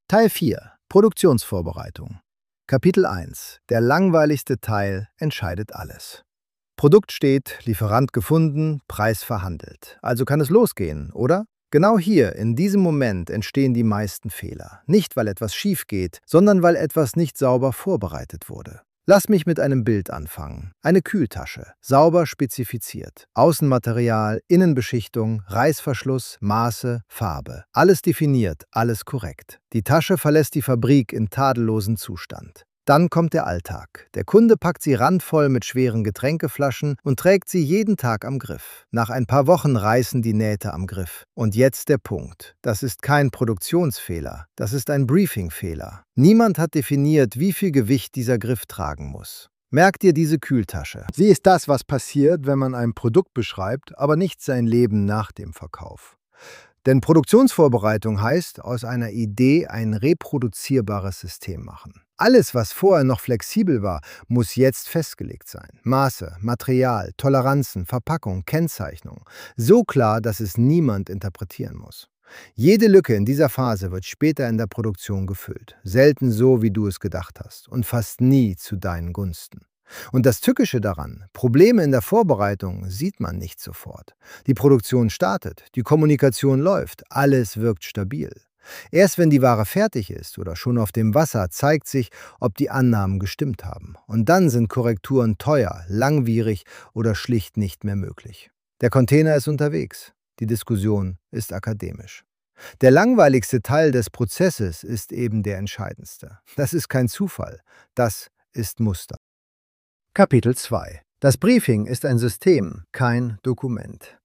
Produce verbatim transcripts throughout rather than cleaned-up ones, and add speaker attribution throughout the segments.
Speaker 1: Teil vier. Produktionsvorbereitung. Kapitel eins. Der langweiligste Teil entscheidet alles. Produkt steht, Lieferant gefunden, Preis verhandelt. Also kann es losgehen, oder? Genau hier, in diesem Moment, entstehen die meisten Fehler. Nicht, weil etwas schief geht, sondern weil etwas nicht sauber vorbereitet wurde. Lass mich mit einem Bild anfangen. Eine Kühltasche, sauber spezifiziert. Außenmaterial, Innenbeschichtung, Reißverschluss, Maße, Farbe. Alles definiert, alles korrekt. Die Tasche verlässt die Fabrik in tadellosem Zustand. Dann kommt der Alltag. Der Kunde packt sie randvoll mit schweren Getränkeflaschen und trägt sie jeden Tag am Griff. Nach ein paar Wochen reißen die Nähte am Griff. Und jetzt der Punkt. Das ist kein Produktionsfehler, das ist ein Briefingfehler. Niemand hat definiert, wie viel Gewicht dieser Griff tragen muss. Merk dir diese Kühltasche. Sie ist das, was passiert, wenn man ein Produkt beschreibt, aber nicht sein Leben nach dem Verkauf. Denn Produktionsvorbereitung heißt, aus einer Idee ein reproduzierbares System machen. Alles, was vorher noch flexibel war, muss jetzt festgelegt sein. Maße, Material, Toleranzen, Verpackung, Kennzeichnung. So klar, dass es niemand interpretieren muss. Jede Lücke in dieser Phase wird später in der Produktion gefüllt. Selten so, wie du es gedacht hast und fast nie zu deinen Gunsten. Und das Tückische daran, Probleme in der Vorbereitung sieht man nicht sofort. Die Produktion startet, die Kommunikation läuft, alles wirkt stabil. Erst wenn die Ware fertig ist oder schon auf dem Wasser, zeigt sich, ob die Annahmen gestimmt haben. Und dann sind Korrekturen teuer, langwierig oder schlicht nicht mehr möglich. Der Container ist unterwegs. Die Diskussion ist akademisch. Der langweiligste Teil des Prozesses ist eben der entscheidendste. Das ist kein Zufall, das ist Muster. Kapitel zwei. Das Briefing ist ein System, kein Dokument.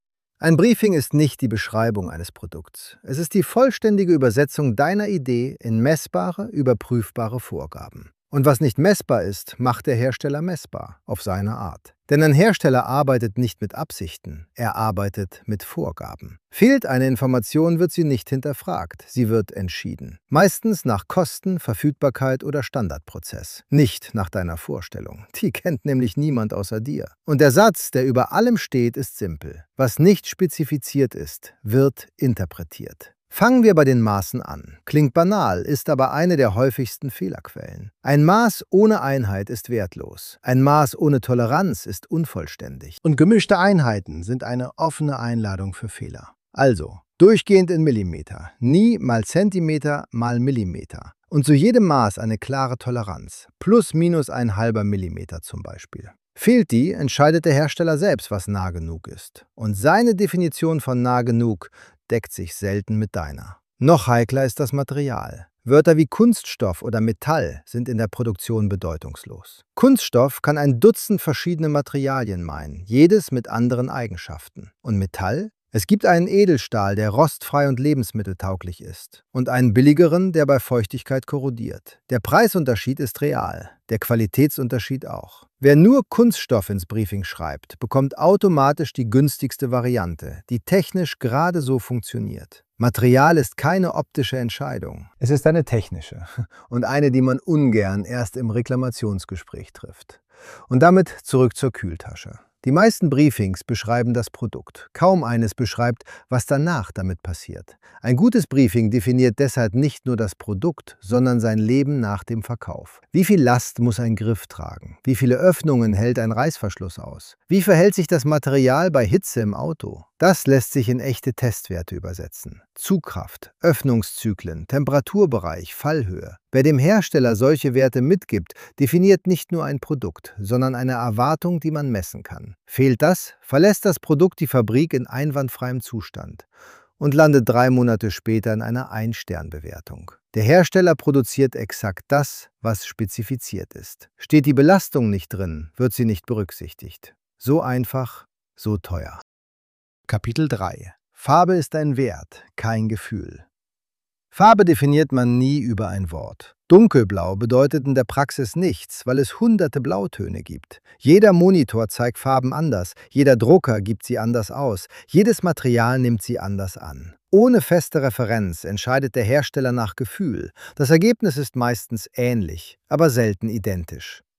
Speaker 1: Ein Briefing ist nicht die Beschreibung eines Produkts. Es ist die vollständige Übersetzung deiner Idee in messbare, überprüfbare Vorgaben. Und was nicht messbar ist, macht der Hersteller messbar, auf seine Art. Denn ein Hersteller arbeitet nicht mit Absichten, er arbeitet mit Vorgaben. Fehlt eine Information, wird sie nicht hinterfragt, sie wird entschieden. Meistens nach Kosten, Verfügbarkeit oder Standardprozess. Nicht nach deiner Vorstellung. Die kennt nämlich niemand außer dir. Und der Satz, der über allem steht, ist simpel. Was nicht spezifiziert ist, wird interpretiert. Fangen wir bei den Maßen an. Klingt banal, ist aber eine der häufigsten Fehlerquellen. Ein Maß ohne Einheit ist wertlos. Ein Maß ohne Toleranz ist unvollständig. Und gemischte Einheiten sind eine offene Einladung für Fehler. Also, durchgehend in Millimeter, nie mal Zentimeter mal Millimeter. Und zu jedem Maß eine klare Toleranz. Plus minus ein halber Millimeter zum Beispiel. Fehlt die, entscheidet der Hersteller selbst, was nah genug ist. Und seine Definition von nah genug deckt sich selten mit deiner. Noch heikler ist das Material. Wörter wie Kunststoff oder Metall sind in der Produktion bedeutungslos. Kunststoff kann ein Dutzend verschiedene Materialien meinen, jedes mit anderen Eigenschaften. Und Metall? Es gibt einen Edelstahl, der rostfrei und lebensmitteltauglich ist, und einen billigeren, der bei Feuchtigkeit korrodiert. Der Preisunterschied ist real, der Qualitätsunterschied auch. Wer nur Kunststoff ins Briefing schreibt, bekommt automatisch die günstigste Variante, die technisch gerade so funktioniert. Material ist keine optische Entscheidung. Es ist eine technische und eine, die man ungern erst im Reklamationsgespräch trifft. Und damit zurück zur Kühltasche. Die meisten Briefings beschreiben das Produkt. Kaum eines beschreibt, was danach damit passiert. Ein gutes Briefing definiert deshalb nicht nur das Produkt, sondern sein Leben nach dem Verkauf. Wie viel Last muss ein Griff tragen? Wie viele Öffnungen hält ein Reißverschluss aus? Wie verhält sich das Material bei Hitze im Auto? Das lässt sich in echte Testwerte übersetzen. Zugkraft, Öffnungszyklen, Temperaturbereich, Fallhöhe. Wer dem Hersteller solche Werte mitgibt, definiert nicht nur ein Produkt, sondern eine Erwartung, die man messen kann. Fehlt das, verlässt das Produkt die Fabrik in einwandfreiem Zustand und landet drei Monate später in einer Ein-Stern-Bewertung. Der Hersteller produziert exakt das, was spezifiziert ist. Steht die Belastung nicht drin, wird sie nicht berücksichtigt. So einfach, so teuer. Kapitel drei. Farbe ist ein Wert, kein Gefühl. Farbe definiert man nie über ein Wort. Dunkelblau bedeutet in der Praxis nichts, weil es hunderte Blautöne gibt. Jeder Monitor zeigt Farben anders, jeder Drucker gibt sie anders aus, jedes Material nimmt sie anders an. Ohne feste Referenz entscheidet der Hersteller nach Gefühl. Das Ergebnis ist meistens ähnlich, aber selten identisch.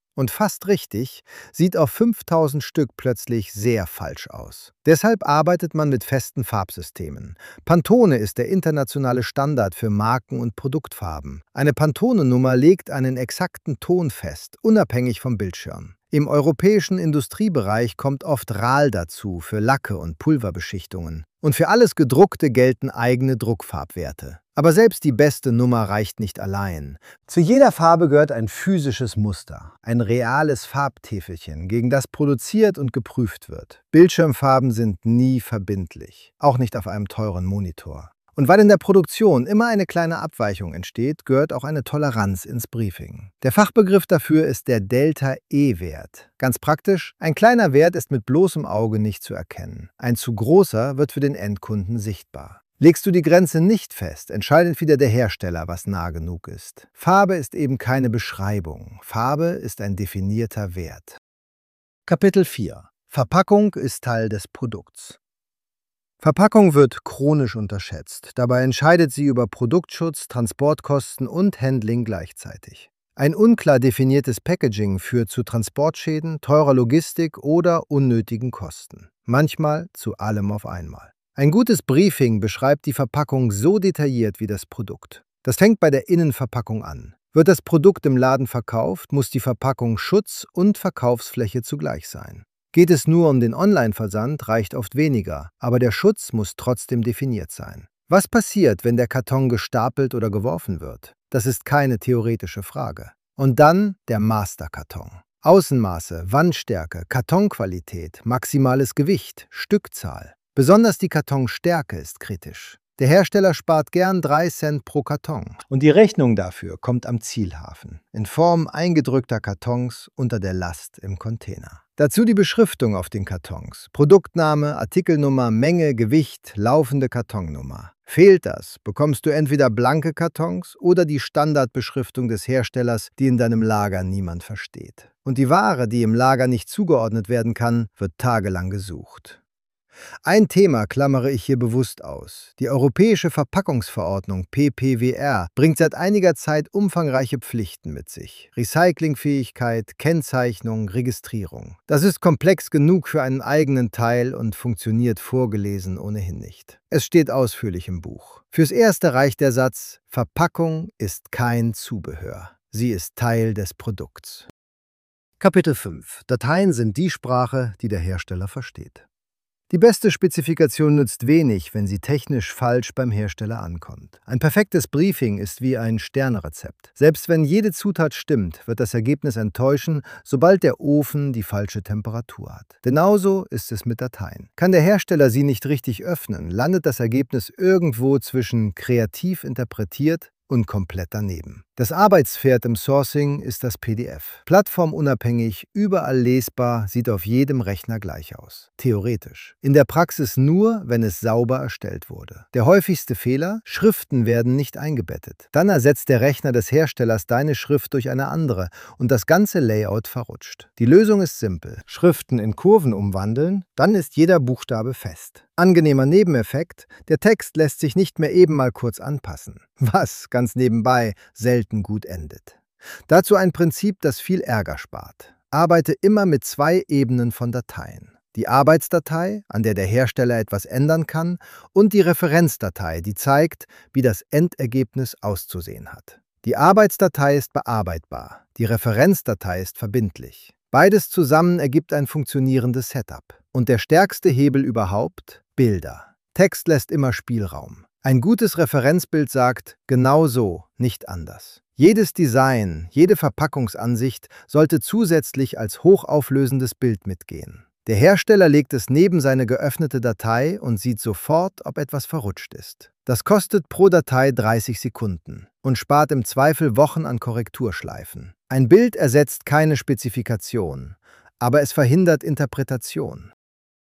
Speaker 1: Und fast richtig sieht auf fünftausend Stück plötzlich sehr falsch aus. Deshalb arbeitet man mit festen Farbsystemen. Pantone ist der internationale Standard für Marken- und Produktfarben. Eine Pantone-Nummer legt einen exakten Ton fest, unabhängig vom Bildschirm. Im europäischen Industriebereich kommt oft R A L dazu für Lacke und Pulverbeschichtungen. Und für alles Gedruckte gelten eigene Druckfarbwerte. Aber selbst die beste Nummer reicht nicht allein. Zu jeder Farbe gehört ein physisches Muster, ein reales Farbtäfelchen, gegen das produziert und geprüft wird. Bildschirmfarben sind nie verbindlich, auch nicht auf einem teuren Monitor. Und weil in der Produktion immer eine kleine Abweichung entsteht, gehört auch eine Toleranz ins Briefing. Der Fachbegriff dafür ist der Delta-E-Wert. Ganz praktisch, ein kleiner Wert ist mit bloßem Auge nicht zu erkennen. Ein zu großer wird für den Endkunden sichtbar. Legst du die Grenze nicht fest, entscheidet wieder der Hersteller, was nah genug ist. Farbe ist eben keine Beschreibung. Farbe ist ein definierter Wert. Kapitel vier. Verpackung ist Teil des Produkts. Verpackung wird chronisch unterschätzt. Dabei entscheidet sie über Produktschutz, Transportkosten und Handling gleichzeitig. Ein unklar definiertes Packaging führt zu Transportschäden, teurer Logistik oder unnötigen Kosten. Manchmal zu allem auf einmal. Ein gutes Briefing beschreibt die Verpackung so detailliert wie das Produkt. Das fängt bei der Innenverpackung an. Wird das Produkt im Laden verkauft, muss die Verpackung Schutz und Verkaufsfläche zugleich sein. Geht es nur um den Online-Versand, reicht oft weniger, aber der Schutz muss trotzdem definiert sein. Was passiert, wenn der Karton gestapelt oder geworfen wird? Das ist keine theoretische Frage. Und dann der Masterkarton. Außenmaße, Wandstärke, Kartonqualität, maximales Gewicht, Stückzahl. Besonders die Kartonstärke ist kritisch. Der Hersteller spart gern drei Cent pro Karton. Und die Rechnung dafür kommt am Zielhafen, in Form eingedrückter Kartons unter der Last im Container. Dazu die Beschriftung auf den Kartons. Produktname, Artikelnummer, Menge, Gewicht, laufende Kartonnummer. Fehlt das, bekommst du entweder blanke Kartons oder die Standardbeschriftung des Herstellers, die in deinem Lager niemand versteht. Und die Ware, die im Lager nicht zugeordnet werden kann, wird tagelang gesucht. Ein Thema klammere ich hier bewusst aus. Die Europäische Verpackungsverordnung P P W R bringt seit einiger Zeit umfangreiche Pflichten mit sich. Recyclingfähigkeit, Kennzeichnung, Registrierung. Das ist komplex genug für einen eigenen Teil und funktioniert vorgelesen ohnehin nicht. Es steht ausführlich im Buch. Fürs Erste reicht der Satz: Verpackung ist kein Zubehör. Sie ist Teil des Produkts. Kapitel fünf. Dateien sind die Sprache, die der Hersteller versteht. Die beste Spezifikation nützt wenig, wenn sie technisch falsch beim Hersteller ankommt. Ein perfektes Briefing ist wie ein Sternerezept. Selbst wenn jede Zutat stimmt, wird das Ergebnis enttäuschen, sobald der Ofen die falsche Temperatur hat. Genauso ist es mit Dateien. Kann der Hersteller sie nicht richtig öffnen, landet das Ergebnis irgendwo zwischen kreativ interpretiert und komplett daneben. Das Arbeitspferd im Sourcing ist das P D F. Plattformunabhängig, überall lesbar, sieht auf jedem Rechner gleich aus. Theoretisch. In der Praxis nur, wenn es sauber erstellt wurde. Der häufigste Fehler: Schriften werden nicht eingebettet. Dann ersetzt der Rechner des Herstellers deine Schrift durch eine andere und das ganze Layout verrutscht. Die Lösung ist simpel. Schriften in Kurven umwandeln, dann ist jeder Buchstabe fest. Angenehmer Nebeneffekt: Der Text lässt sich nicht mehr eben mal kurz anpassen. Was, ganz nebenbei, selten gut endet. Dazu ein Prinzip, das viel Ärger spart. Arbeite immer mit zwei Ebenen von Dateien. Die Arbeitsdatei, an der der Hersteller etwas ändern kann, und die Referenzdatei, die zeigt, wie das Endergebnis auszusehen hat. Die Arbeitsdatei ist bearbeitbar, die Referenzdatei ist verbindlich. Beides zusammen ergibt ein funktionierendes Setup. Und der stärkste Hebel überhaupt: Bilder. Text lässt immer Spielraum. Ein gutes Referenzbild sagt, genau so, nicht anders. Jedes Design, jede Verpackungsansicht sollte zusätzlich als hochauflösendes Bild mitgehen. Der Hersteller legt es neben seine geöffnete Datei und sieht sofort, ob etwas verrutscht ist. Das kostet pro Datei dreißig Sekunden und spart im Zweifel Wochen an Korrekturschleifen. Ein Bild ersetzt keine Spezifikation, aber es verhindert Interpretation.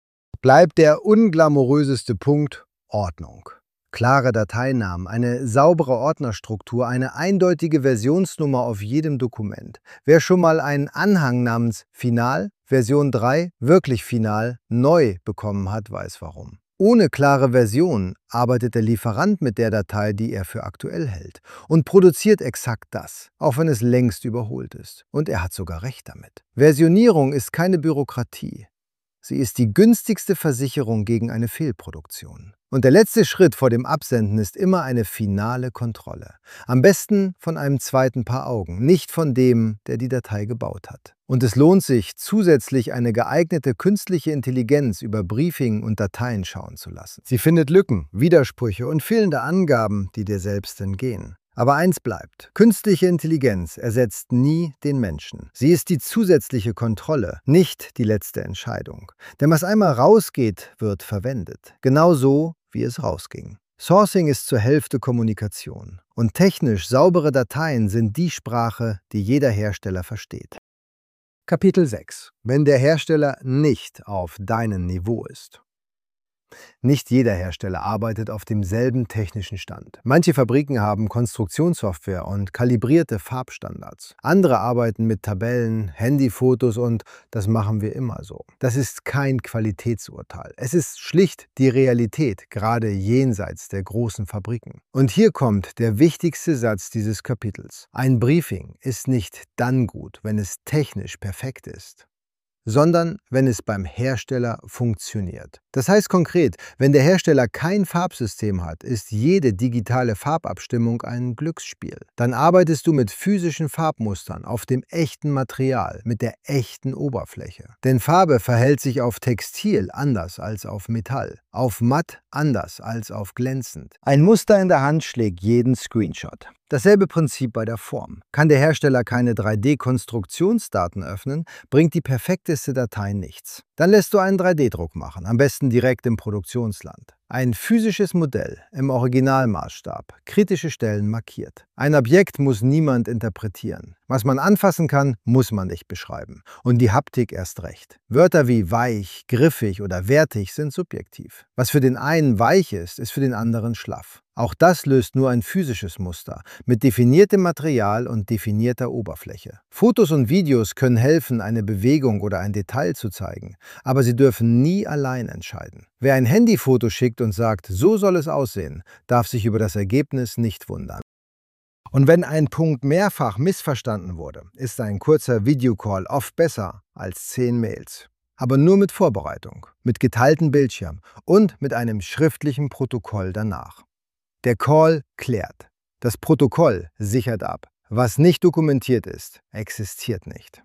Speaker 1: Bleibt der unglamouröseste Punkt: Ordnung. Klare Dateinamen, eine saubere Ordnerstruktur, eine eindeutige Versionsnummer auf jedem Dokument. Wer schon mal einen Anhang namens Final, Version drei, wirklich final, neu bekommen hat, weiß warum. Ohne klare Version arbeitet der Lieferant mit der Datei, die er für aktuell hält, und produziert exakt das, auch wenn es längst überholt ist. Und er hat sogar recht damit. Versionierung ist keine Bürokratie. Sie ist die günstigste Versicherung gegen eine Fehlproduktion. Und der letzte Schritt vor dem Absenden ist immer eine finale Kontrolle. Am besten von einem zweiten Paar Augen, nicht von dem, der die Datei gebaut hat. Und es lohnt sich, zusätzlich eine geeignete künstliche Intelligenz über Briefing und Dateien schauen zu lassen. Sie findet Lücken, Widersprüche und fehlende Angaben, die dir selbst entgehen. Aber eins bleibt: Künstliche Intelligenz ersetzt nie den Menschen. Sie ist die zusätzliche Kontrolle, nicht die letzte Entscheidung. Denn was einmal rausgeht, wird verwendet. Genauso, wie es rausging. Sourcing ist zur Hälfte Kommunikation. Und technisch saubere Dateien sind die Sprache, die jeder Hersteller versteht. Kapitel sechs. Wenn der Hersteller nicht auf deinem Niveau ist. Nicht jeder Hersteller arbeitet auf demselben technischen Stand. Manche Fabriken haben Konstruktionssoftware und kalibrierte Farbstandards. Andere arbeiten mit Tabellen, Handyfotos und das machen wir immer so. Das ist kein Qualitätsurteil. Es ist schlicht die Realität, gerade jenseits der großen Fabriken. Und hier kommt der wichtigste Satz dieses Kapitels. Ein Briefing ist nicht dann gut, wenn es technisch perfekt ist, sondern wenn es beim Hersteller funktioniert. Das heißt konkret, wenn der Hersteller kein Farbsystem hat, ist jede digitale Farbabstimmung ein Glücksspiel. Dann arbeitest du mit physischen Farbmustern auf dem echten Material, mit der echten Oberfläche. Denn Farbe verhält sich auf Textil anders als auf Metall, auf matt anders als auf glänzend. Ein Muster in der Hand schlägt jeden Screenshot. Dasselbe Prinzip bei der Form. Kann der Hersteller keine drei D-Konstruktionsdaten öffnen, bringt die perfekteste Datei nichts. Dann lässt du einen drei D-Druck machen, am besten direkt im Produktionsland. Ein physisches Modell im Originalmaßstab, kritische Stellen markiert. Ein Objekt muss niemand interpretieren. Was man anfassen kann, muss man nicht beschreiben. Und die Haptik erst recht. Wörter wie weich, griffig oder wertig sind subjektiv. Was für den einen weich ist, ist für den anderen schlaff. Auch das löst nur ein physisches Muster mit definiertem Material und definierter Oberfläche. Fotos und Videos können helfen, eine Bewegung oder ein Detail zu zeigen, aber sie dürfen nie allein entscheiden. Wer ein Handyfoto schickt und sagt, so soll es aussehen, darf sich über das Ergebnis nicht wundern. Und wenn ein Punkt mehrfach missverstanden wurde, ist ein kurzer Videocall oft besser als zehn Mails. Aber nur mit Vorbereitung, mit geteiltem Bildschirm und mit einem schriftlichen Protokoll danach. Der Call klärt. Das Protokoll sichert ab. Was nicht dokumentiert ist, existiert nicht.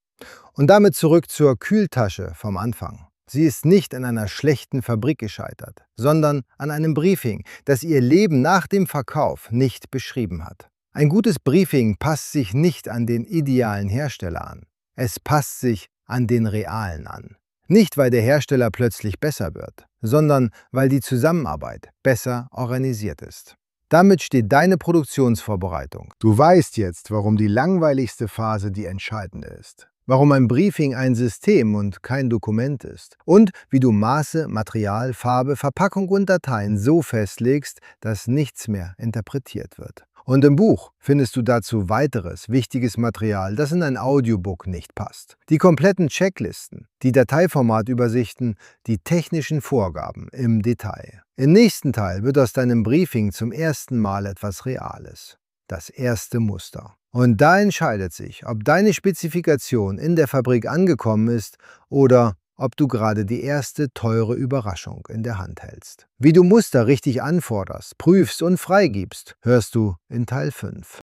Speaker 1: Und damit zurück zur Kühltasche vom Anfang. Sie ist nicht an einer schlechten Fabrik gescheitert, sondern an einem Briefing, das ihr Leben nach dem Verkauf nicht beschrieben hat. Ein gutes Briefing passt sich nicht an den idealen Hersteller an. Es passt sich an den realen an. Nicht, weil der Hersteller plötzlich besser wird, sondern weil die Zusammenarbeit besser organisiert ist. Damit steht deine Produktionsvorbereitung. Du weißt jetzt, warum die langweiligste Phase die entscheidende ist. Warum ein Briefing ein System und kein Dokument ist. Und wie du Maße, Material, Farbe, Verpackung und Dateien so festlegst, dass nichts mehr interpretiert wird. Und im Buch findest du dazu weiteres wichtiges Material, das in ein Audiobook nicht passt. Die kompletten Checklisten, die Dateiformatübersichten, die technischen Vorgaben im Detail. Im nächsten Teil wird aus deinem Briefing zum ersten Mal etwas Reales. Das erste Muster. Und da entscheidet sich, ob deine Spezifikation in der Fabrik angekommen ist oder ob du gerade die erste teure Überraschung in der Hand hältst. Wie du Muster richtig anforderst, prüfst und freigibst, hörst du in Teil fünf.